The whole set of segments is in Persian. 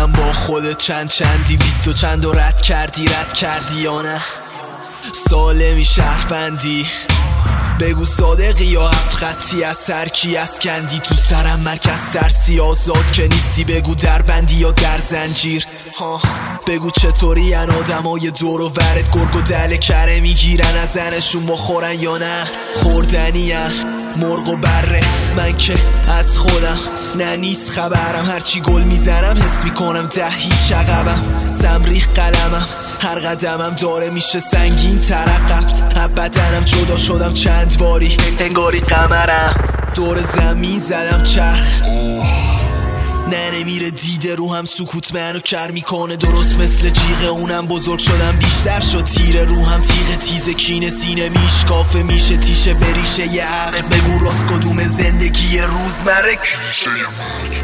ببینم با خودت چندی 20 و چند و رد کردی یا نه سالمی شهروندی بگو صادقی یا هفت خطی از سرکی از کندی تو سرم مرکز ترسی آزاد که نیستی بگو در بندی یا در زنجیر بگو چطوری ان آدمای دور و ورد گرگ و دل کره میگیرن از زنشون بخورن یا نه خوردنی ان مرغ و بره من که از خودم نه نیست خبرم هرچی گل میزنم حس میکنم هیچ عقبم سمریخ قلمم هر قدمم داره میشه سنگین ترقب بدنم جدا شدم چند باری انگاری قمرم دور زمین زدم چرخ نه نمیره دیده رو هم سکوت منو کر میکنه درست مثل جیغه اونم بزرگ شدم بیشتر شد تیره رو هم تیغ تیز کینه سینه میشکافه میشه تیشه بریشه یه عقل بگو راست کدوم زندگی روزمره کلیشه مرگ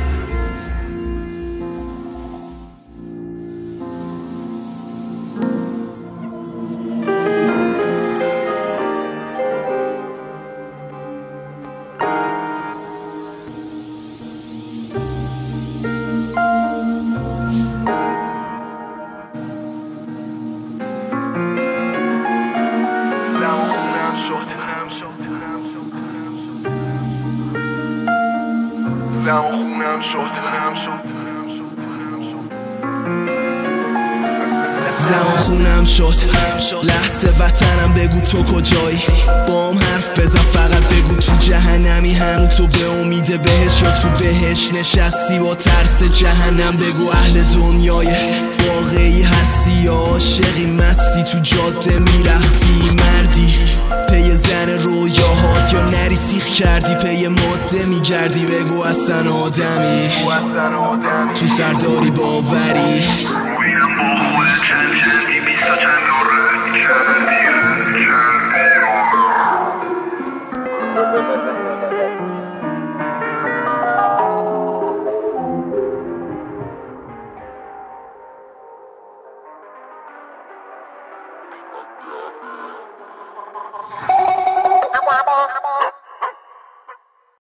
زمان خونم شد لحظه وطنم بگو تو کجایی با هم حرف بزن فقط بگو تو جهنمی هنو تو به امید بهش یا تو بهش نشستی با ترس جهنم بگو اهل دنیای واقعی هستی یا عاشقی مستی تو جاده میرخصی مردی پی زن رویاهات یا نری سیخ کردی پی ماده میگردی بگو اصلا آدمی تو سرداری باوری با خودت چند 20 و چند رو رد کردی